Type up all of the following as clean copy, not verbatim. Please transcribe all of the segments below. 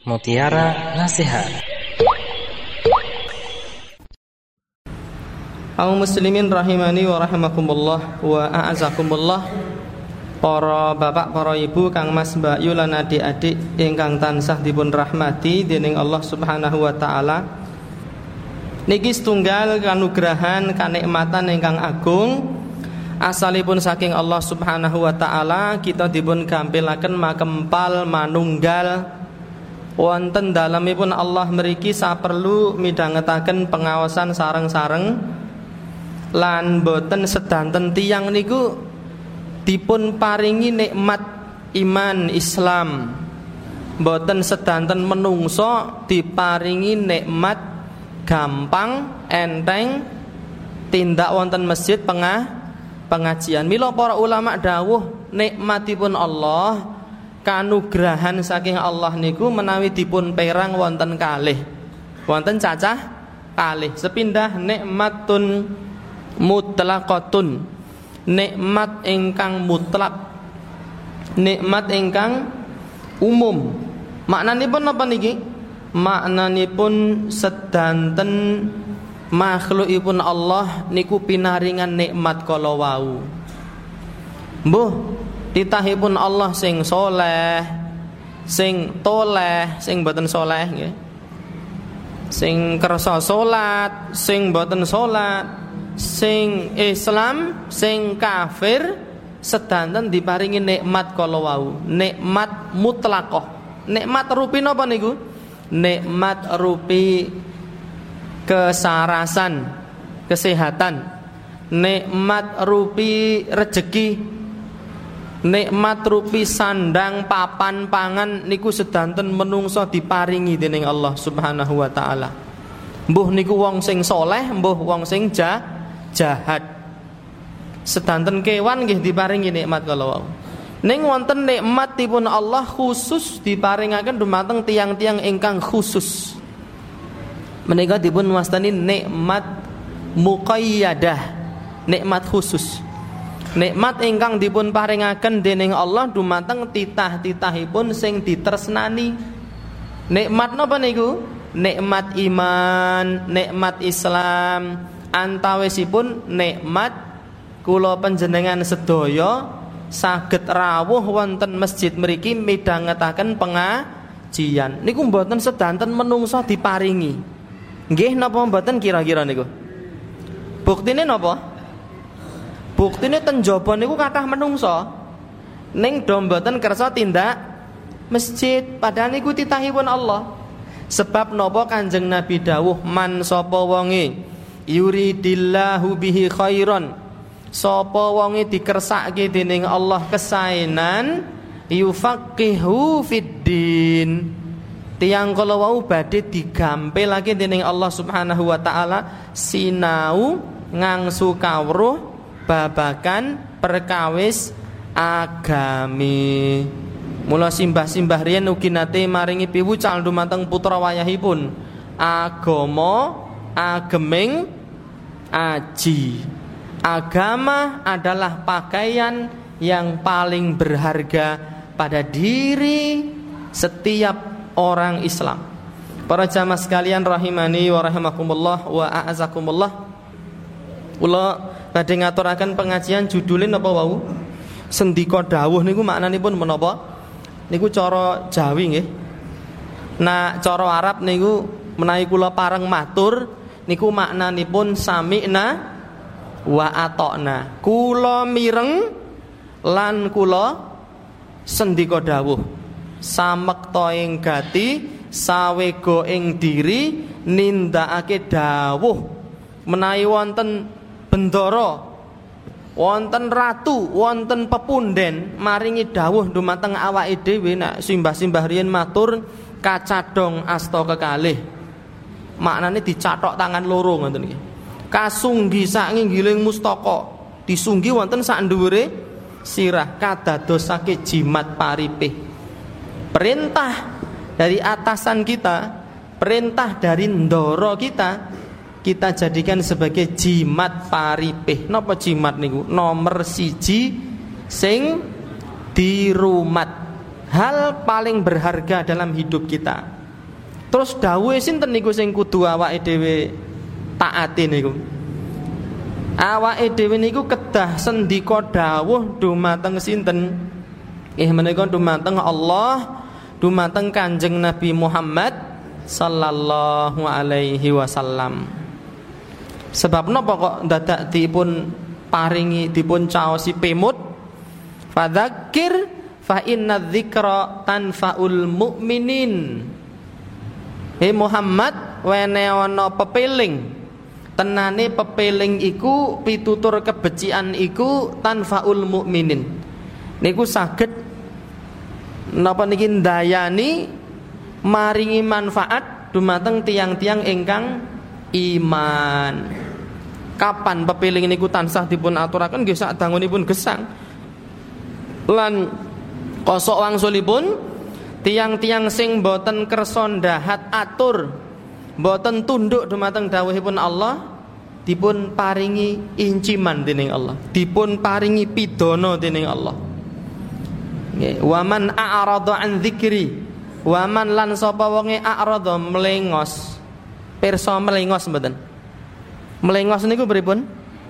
Mutiara Nasihat. Kaum muslimin rahimani wa rahimakumullah wa a'azakumullah. Para bapak, para ibu, kang mas, mbak yu lan adik-adik ingkang tansah dipun rahmati dening Allah Subhanahu wa taala. Niki setunggal kanugrahan kanikmatan ingkang agung asalipun saking Allah Subhanahu wa taala. Kita dipun gampilaken makempal manunggal wonten dalemipun Allah mriki saperlu midhangetaken pengawasan sareng-sareng lan boten sedanten tiyang niku dipun paringi nikmat iman Islam, boten sedanten menungso diparingi nikmat gampang enteng tindak wonten masjid pengajian. Mila para ulama dawuh nikmatipun Allah, kanugrahan saking Allah niku menawi dipun perang wonten kalih, wonten cacah kalih. Sepindah nikmatun mutlaqatun, nikmat ingkang mutlak, nikmat ingkang umum. Maknanipun napa niki? Maknanipun sedanten makhlukipun Allah niku pinaringan nikmat kala wau. Mbuh titahipun Allah sing soleh, sing toleh, sing boten soleh nggih, sing kersa salat, sing boten salat, sing Islam, sing kafir, sedanten diparingi nikmat kala wau, nikmat mutlaqah. Nikmat rupi napa niku? Nikmat rupi kesarasan, kesehatan, nikmat rupi rejeki, nikmat rupi sandang papan pangan niku sedanten menungso diparingi dening Allah Subhanahu wa taala. Mbuh niku wong sing soleh, mbuh wong sing jahat. Sedanten kewan nggih diparingi nikmat kala wau. Ning wonten nikmatipun Allah khusus diparingaken dumateng tiang-tiang ingkang khusus. Menika dipun wastani nikmat muqayyadah, nikmat khusus. Nikmat ingkang dipun paringaken dening Allah dumateng titah-titahipun sing ditresnani. Nikmat napa niku? Nikmat iman, nikmat Islam, antawisipun nikmat kula panjenengan sedaya saged rawuh wonten masjid mriki midhangetaken pengajian. Niku mboten sedanten menungso diparingi. Nggih napa mboten kira-kira niku? Buktine napa? Buktine ten jaba niku kathah menungso ning do mboten kersa tindak masjid, padahal niku titahipun Allah. Sebab napa Kanjeng Nabi dawuh, man sapa wonge yuridillahu bihi khairan, sapa wonge dikersake dening Allah kesaenan, yufaqihu fiddin, tiyang kala wau badhe digampilake dening Allah Subhanahu wa taala sinau ngangsu kawruh babakan perkawis agami. Mula simbah-simbah riyen ugi nate maringi piwucal dumateng putra wayahipun, agama ageming aji. Agama adalah pakaian yang paling berharga pada diri setiap orang Islam. Para jamaah sekalian rahimani wa rahimakumullah wa a'azakumullah. Kula badhe ngaturaken pengajian judule napa wau? Sendika dawuh niku maknanipun menapa? Niku cara Jawi nggih. Nah, cara Arab niku menawi kula pareng matur niku maknanipun sami'na wa ata'na. Kula mireng lan kula sendika dawuh. Samekta ing gati, sawega ing diri, nindakake dawuh. Menawi wonten bendara, wonten ratu, wonten pepunden maringi dawuh dumateng awake dhewe, nek simbah-simbah riyen matur kacadhong asta kekalih. Maknane dicathok tangan loro ngoten iki. Kasunggi sak nginggiling mustaka, disunggi wonten sak dhuwure sirah, kadadosake jimat paripih. Perintah dari atasan kita, perintah dari ndara kita jadikan sebagai jimat paripih. Napa jimat niku? Nomor siji sing dirumat. hal paling berharga dalam hidup kita. Terus dawuhe sinten niku sing kudu awake dhewe taati niku? Awake dhewe niku kedah sendika dawuh dumateng sinten? Menika dumateng Allah, dumateng Kanjeng Nabi Muhammad sallallahu alaihi wasallam. Sebab napa kok dadak dipun paringi dipun caosi pemut? Fadzakir fa inna dzikra tanfaul mu'minin. Muhammad wene ana pepeling. Tenane pepeling iku pitutur kebecikan iku tanfaul mu'minin. Niku saged napa niki ndayani maringi manfaat dumateng tiang-tiang ingkang iman. Kapan pepeling niku tansah dipun aturaken nggih sak dangunipun gesang. Lan kosok wangsulipun tiang-tiang sing boten kersa ndahat atur, boten tunduk dumateng dawuhipun Allah, dipun paringi inciman dening Allah, dipun paringi pidana dening Allah. Nggih, waman a'rada an dzikri, waman lan sapa wonge a'rada melengos. Pirsa melengos mboten? Melengos niku pripun?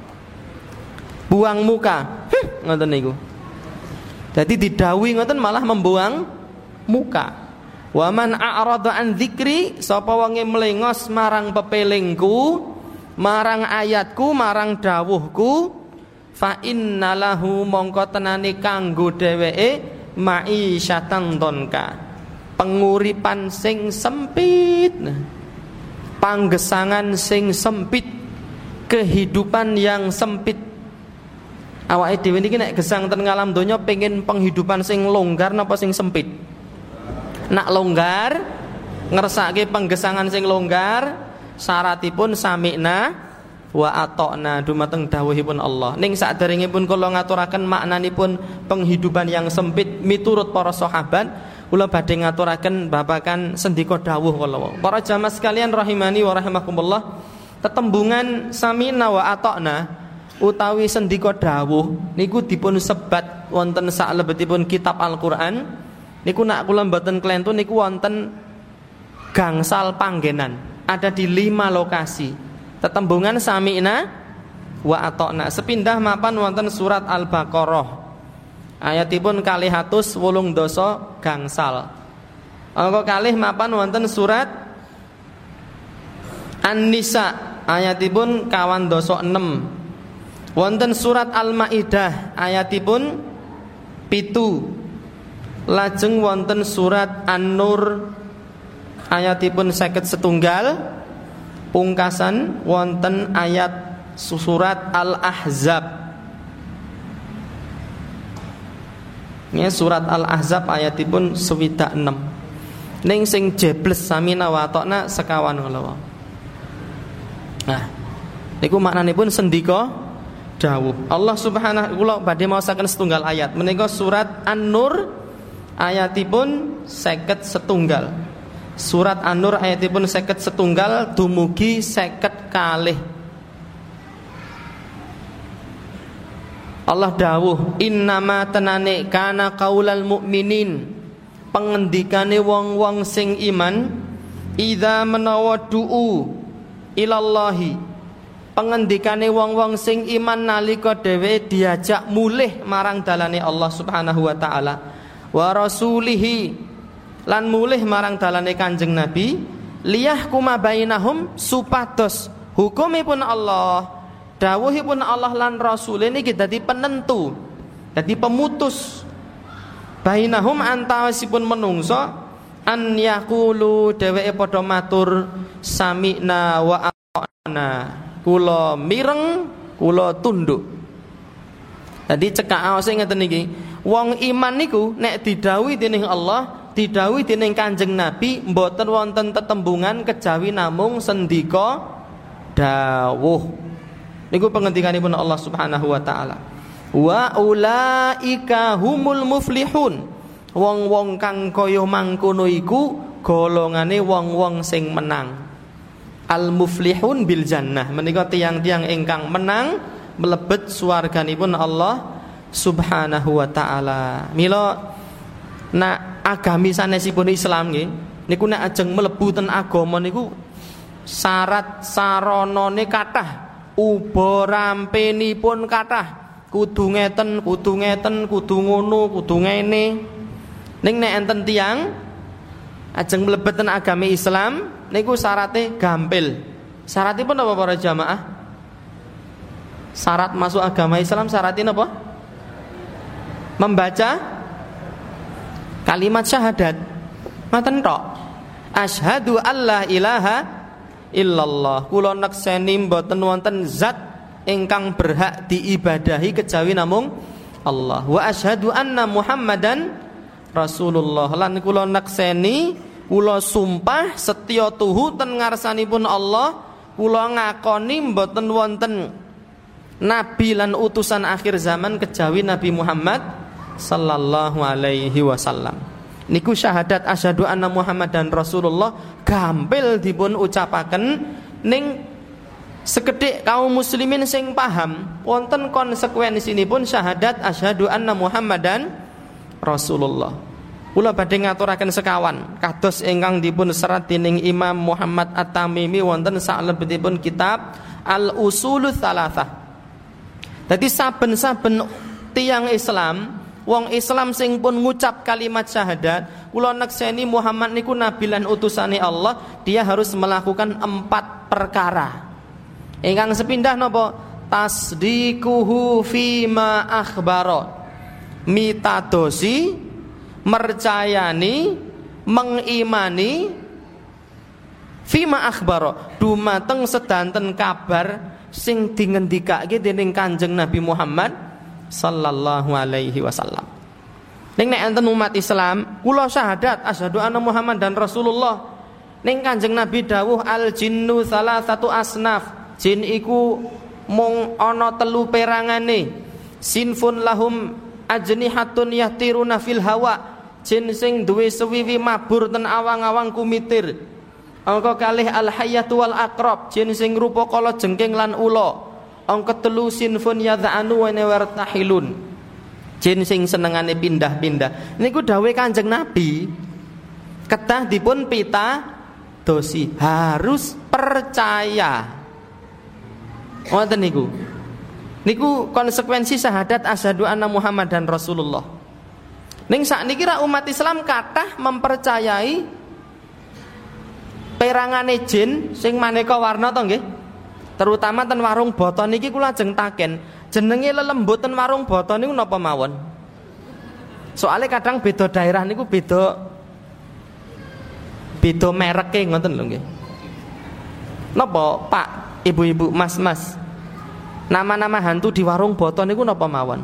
Buang muka. Ngoten niku. Jadi didhawuhi ngoten malah membuang muka. Wa man a'rada an dzikri, sapa wonge melengos marang pepelingku, marang ayatku, marang dawuhku, fa innalahu mongko tenane kanggo dheweke ma'isyatan donka. Penguripan sing sempit. Panggesangan sing sempit. Kehidupan yang sempit. Awake dhewe niki nek gesang ten ngalam donya pengen penghidupan sing longgar napa sing sempit? Nak longgar ngersake penggesangan sing longgar syaratipun sami'na wa ata'na dumateng dawuhipun Allah. Ning saderengipun kula ngaturaken maknanipun penghidupan yang sempit miturut para sahabat, kula badhe ngaturaken babagan sendika dawuh kula. Para jamaah sekalian rahimani wa rahimakumullah. Tetembungan sami'na wa ata'na utawi sendika dawuh niku dipun sebat wonten salebetipun kitab Al-Qur'an. Niku nak kula mboten klentun niku wonten gangsal panggenan. Ada di 5 lokasi. Tetembungan sami'na wa ata'na sepindah mapan wonten surat Al-Baqarah. Ayatipun 280 gangsal. Angka kalih mapan wonten surat An-Nisa ayatipun 6. Wonten surat Al-Maidah ayatipun 7. Lajeng wonten surat An-Nur ayatipun 51. Pungkasan wonten ayat surat Al-Ahzab. Ya, surat Al-Ahzab ayatipun 6. Ning sing jebles samina wa ta'na sekawan kala. Nah, niku maknanipun sendika dawuh. Allah Subhanahu kula badhe maosaken setunggal ayat. Menika surat An-Nur ayatipun 51. Surat An-Nur ayatipun 51 dumugi 50. Allah dawuh, innama tenane kana qaulal mu'minin, pengendikane wong-wong sing iman, idza menawa du'u ilallahi, pengendikane wong-wong sing iman nalika dhewe diajak mulih marang dalane Allah Subhanahu wa taala, wa rasulihi, lan mulih marang dalane Kanjeng Nabi, liyahkuma bainahum, supados hukumipun Allah, dawuhipun Allah lan Rasul niki dadi penentu, dadi pemutus bainahum antawisipun menungso, an yaqulu dheweke padha matur sami'na wa ata'na, kula mireng kula tunduk. Dadi cekak awase ngeten iki, wong iman niku nek didhawuhi dening Allah, didhawuhi dening Kanjeng Nabi, mboten wonten tetembungan kejawi namung sendika dawuh. Niku pengendikanipun Allah Subhanahu wa taala. Wa ulaika humul muflihun. Wong-wong kang kaya mangkono iku golongane wong-wong sing menang. Al muflihun bil jannah, menika tiang-tiang ingkang menang mlebet swarganipun Allah Subhanahu wa taala. Mila nak agami sanesipun Islam nggih niku nek ajeng mlebu ten agama niku syarat saranane kathah, uba rampenipun kathah, kudu ngeten, kudu ngono, kudu ngene. Ning nek enten tiyang ajeng mlebet ten agami Islam niku syarate gampil. Syaratipun apa para jamaah? Syarat masuk agama Islam syaratin apa? Membaca kalimat syahadat. Ngoten tok. Asyhadu alla ilaha illallah. Kula nekseni mboten wonten zat ingkang berhak diibadahi kejawi namung Allah. Wa asyhadu anna Muhammadan Rasulullah. Lan kula nekseni, kula sumpah setya tuhu ten ngarsanipun Allah, kula ngakoni mboten wonten nabi lan utusan akhir zaman kejawi Nabi Muhammad sallallahu alaihi wasallam. Niku syahadat asyhadu anna Muhammadan Rasulullah gampil dipun ucapaken ning sekedhik kaum muslimin sing paham wonten konsekuensinipun syahadat asyhadu anna Muhammadan Rasulullah. Kula badhe ngaturaken sekawan kados ingkang dipun serat dening Imam Muhammad At-Tamimi wonten salebetipun kitab Al-Usulul Tsalatsah. Dadi saben-saben tiyang Islam, wong Islam sing pun ngucap kalimat syahadat, kula nekseni Muhammad niku nabi lan utusane Allah, dia harus melakukan 4 perkara. Ingkang sepindah napa? Tasdikuhu fima akhbara. Mitadosi, mercayani, mengimani fima akhbara dumateng sedanten kabar sing dingendikake dening Kanjeng Nabi Muhammad sallallahu alaihi wasallam. Ning nek enten umat Islam, kula syahadat asyhadu anna Muhammadan Rasulullah. Ning Kanjeng Nabi dawuh al jinnu salasatu asnaf. Jin iku mung ana 3 perangane. Sinfun lahum ajnihatun yahtiruna fil hawa. Jin sing duwe sewiwi mabur ten awang-awang kumitir. Angka kalih al hayyatu wal aqrab. Jin sing rupa kala jengking lan ula. Angka 3 sinfun yadhanu wa wartahilun. Jin sing senengane pindah-pindah. Niku dawuh Kanjeng Nabi. Kedah dipun pitadosi, harus percaya. Ngoten niku. Niku konsekuensi syahadat asyhadu anna Muhammadan Rasulullah. Ning sakniki ra umat Islam kathah mempercayai perangane jin sing maneka warna to nggih. Terutama ten warung boto niki kula ajeng taken, jenenge lelembut ten warung boto niku napa mawon? Soale kadang beda daerah niku beda mereke ngoten lho nggih. Napa Pak, Ibu-ibu, Mas-mas? Nama-nama hantu di warung boto niku napa mawon?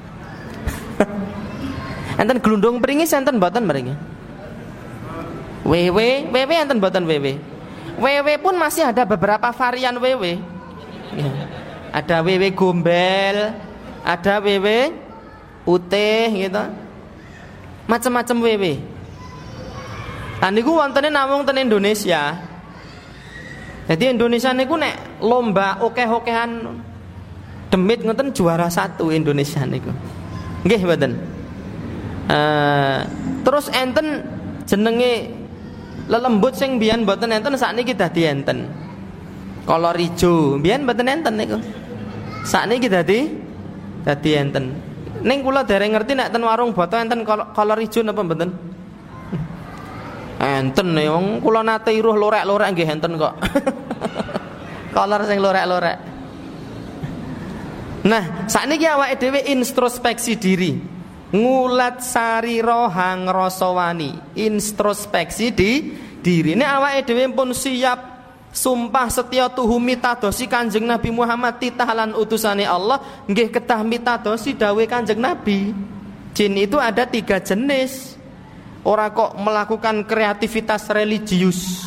Enten glundung pringis enten mboten mriki? Wewe enten mboten wewe? Wewe pun masih ada beberapa varian wewe. Ya. Ada wewe gombel, ada wewe putih gitu. Macam-macam wewe. Lan niku wontene namung ten Indonesia. Jadi Indonesia niku nek lomba okeh-okehan demit ngoten juara 1 Indonesia niku. Nggih mboten. Terus enten jenenge lelembut sing biyen mboten enten sakniki dadi enten. Kolor ijo biyen mboten enten niku. Sakniki dadi enten. Ning kula dereng ngerti nek ten warung boto enten kolor ijo napa mboten? Enten wong kula nate iruh lorek-lorek nggih enten kok. Kolor sing lorek-lorek. Nah, sakniki awake dhewe introspeksi diri. Ngulat sarira hang rasa wani. Introspeksi di diri. Nek awake dhewe pun siap sumpah setya tuhu mitadosi Kanjeng Nabi Muhammad titah lan utusane Allah, nggih kedah mitadosi dawuh Kanjeng Nabi. Jin itu ada 3 jenis. Ora kok melakukan kreativitas religius,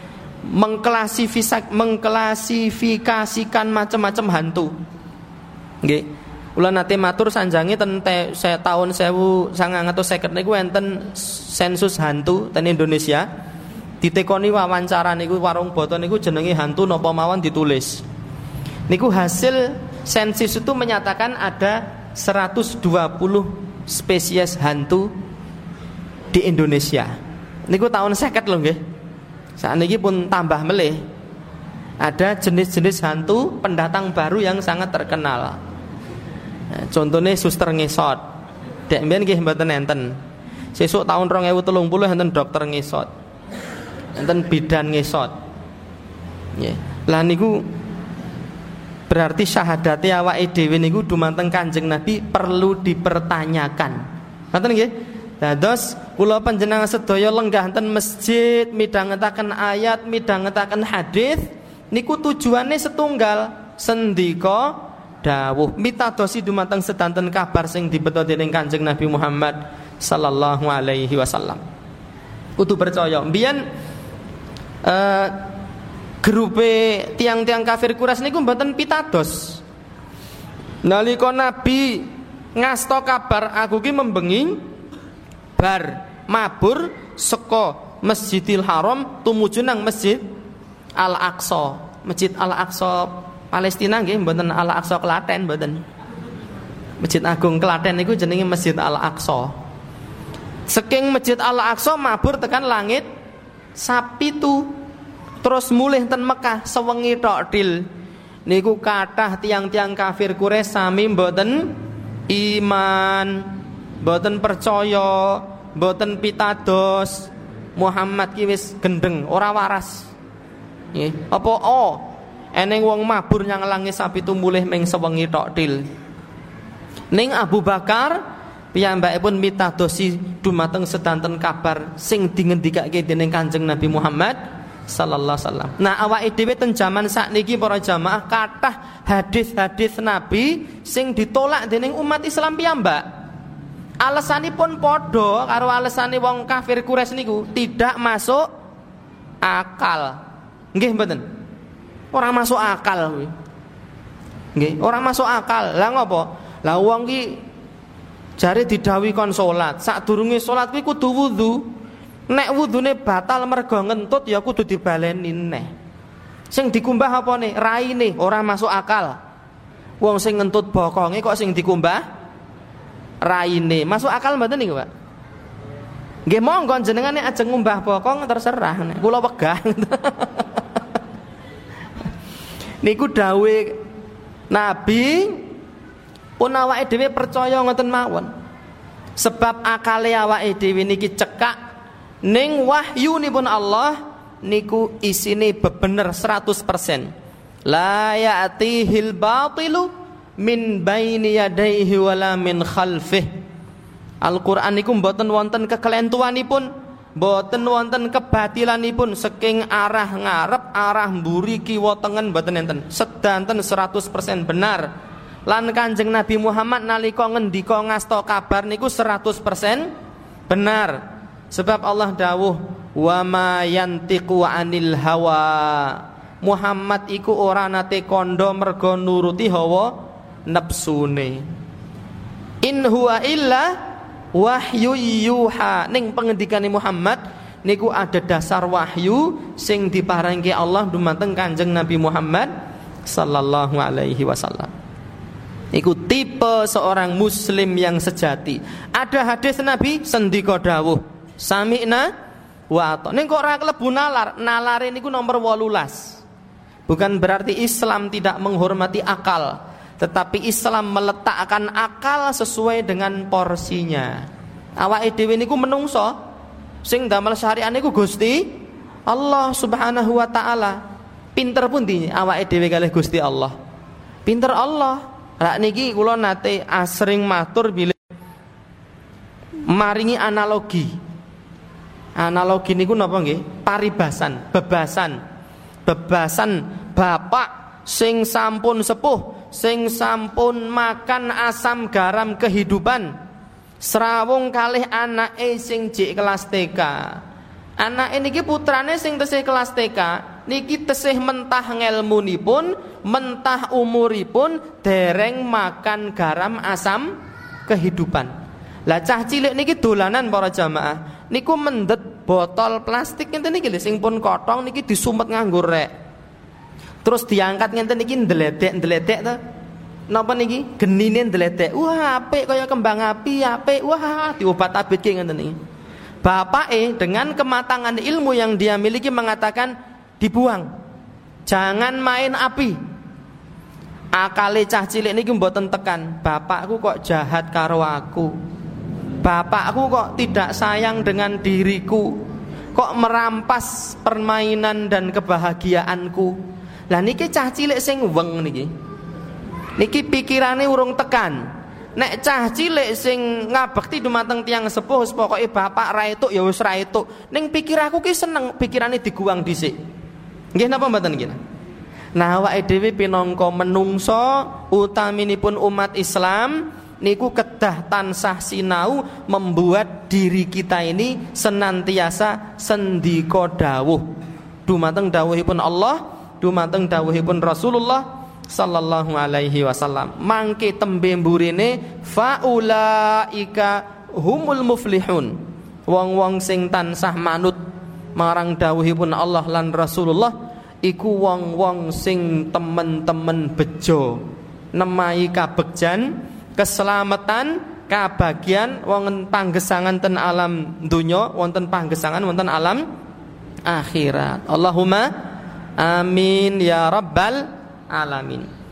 mengklasifikasikan macam-macam hantu. Nggih. Kula nate matur sanjange ten tahun 1950 niku enten sensus hantu ten Indonesia. Ditekoni wawancara niku warung boto niku jenenge hantu napa mawon ditulis. Niku hasil sensus itu menyatakan ada 120 spesies hantu di Indonesia. Niku tahun 50 lho nggih. Sakniki pun tambah melih. Ada jenis-jenis hantu pendatang baru yang sangat terkenal. Contohnya suster ngesot. Dek mbiyen nggih mboten enten. Sesuk tahun 2030 enten dokter ngesot. Enten bidan ngesot. Nggih. Lah niku berarti syahadate awake dhewe niku dumateng Kanjeng Nabi perlu dipertanyakan. Ngoten nggih? Dados kula panjenengan sedaya lenggah enten masjid midhangetaken ayat, midhangetaken hadis niku tujuane setunggal, sendika dawuh mitadosi dumateng sedanten kabar sing dibeto dening Kanjeng Nabi Muhammad sallallahu alaihi wasallam. Kudu percaya. Mbiyen grupe tiang-tiang kafir Quraisy niku mboten pitados. Nalika Nabi ngasto kabar aku ki membengi bar mabur saka Masjidil Haram tumuju nang Masjid Al-Aqsa. Masjid Al-Aqsa Palestina nggih, mboten Al-Aqsa Klaten mboten. Masjid Agung Klaten niku jenenge Masjid Al-Aqsa. Saking Masjid Al-Aqsa mabur tekan langit sapitu. Terus mulih ten Mekah sewengi tok dil. Niku kathah tiang-tiang kafir Quraisy sami mboten iman, mboten percaya, mboten pitados. Muhammad ki wis gendeng, ora waras. Nggih, apa eneng wong mabur nyangelangi sapi tu mulih ming sewengi tok dil. Ning Abu Bakar piyambakipun mitadosi dumateng sedanten kabar sing dingendikake dening Kanjeng Nabi Muhammad sallallahu alaihi wasallam. Nah, awake dhewe ten jaman sakniki para jamaah kathah hadis-hadis Nabi sing ditolak dening umat Islam piyambak. Alasanipun padha karo alasane wong kafir Quraisy niku, tidak masuk akal. Nggih mboten? Ora masuk akal kuwi. Nggih, ora masuk akal. Lah ngopo? Lah wong ki jare didhawuhi kon salat, sadurunge salat kuwi kudu wudu. Nek wudune batal mergo ngentut ya kudu dibaleni neh. Sing dikumbah apa nih? Raine ora masuk akal. Wong sing ngentut bokonge kok sing dikumbah raine. Masuk akal mboten niku, Pak? Nggih monggo jenengane ajeng ngumbah bokong terserah nek kula wegah. Niku dawuhe Nabi pun awake dhewe percaya ngoten mawon. Sebab akale awake dhewe niki cekak ning wahyunipun Allah niku isine bebener 100%. La ya'tihil batilu min baini yadayhi wala min khalfih. Al-Qur'an niku mboten wonten kekelentuanipun, mboten wonten kebatilanipun saking arah ngarep, arah mburi, kiwa tengen mboten enten. Sedanten 100% benar. Lan Kanjeng Nabi Muhammad nalika ngendika ngasta kabar niku 100% benar. Sebab Allah dawuh wa ma yantiqu anil hawa. Muhammad iku ora nate kandha merga nuruti hawa nepsune. In huwa illa wahyu yuha. Ning pengendikane Muhammad niku ada dasar wahyu sing diparingke Allah dumateng Kanjeng Nabi Muhammad sallallahu alaihi wasallam. Iku tipe seorang muslim yang sejati. Ada hadis Nabi sendika dawuh sami'na wa ata'na. Ning kok ora klebu nalar. Nalare niku nomor 18. Bukan berarti Islam tidak menghormati akal, tetapi Islam meletakkan akal sesuai dengan porsinya. Awake dhewe niku menungso sing damel syariat niku Gusti Allah Subhanahu wa taala. Pinter pundi awake dhewe kalih Gusti Allah? Pinter Allah. Rak niki kula nate asring matur bilih maringi analogi. Analogi niku napa nggih? Paribasan, bebasan bapak sing sampun sepuh, sing sampun makan asam garam kehidupan. Srawung kalih anake sing jek kelas TK. Anake niki putrane sing tesih kelas TK, niki tesih mentah ngelmunipun, mentah umuripun dereng makan garam asam kehidupan. Lah cah cilik niki dolanan para jamaah. Niku mendet botol plastik ngenten niki lho sing pun kotong niki disumet nganggo rek. Terus diangkat ngenten niki ndeledek to. Napa niki? Genine ndeledek. Wah, apik kaya kembang api, apik. Wah, diobat-abitke ngenten niki. Bapake dengan kematangan ilmu yang dia miliki mengatakan dibuang. Jangan main api. Akale cah cilik niki mboten tekan. Bapakku kok jahat karo aku. Bapakku kok tidak sayang dengan diriku. Kok merampas permainan dan kebahagiaanku. Lah niki cah cilik sing weng niki. Niki pikirane urung tekan. Nek cah cilik sing ngabekti dumateng tiyang sepuh pokoke bapak ra etuk ya wis ra etuk. Ning pikir aku ki seneng pikirane diguwang dhisik. Nggih napa mboten nggih? Nah awake dhewe pinangka menungso utaminipun umat Islam niku kedah tansah sinau membuat diri kita ini senantiasa sendika dawuh dumateng dawuhipun Allah, dumateng dawuhipun Rasulullah sallallahu alaihi wasallam. Mangke tembe mburine faulaika humul muflihun. Wong-wong sing tansah manut marang dawuhipun Allah lan Rasulullah iku wong-wong sing temen-temen bejo, nemai kabegjan, keselamatan, kabagian wonten panggesangan ten alam dunya, wonten panggesangan wonten alam akhirat. Allahumma amin ya rabbal alamin.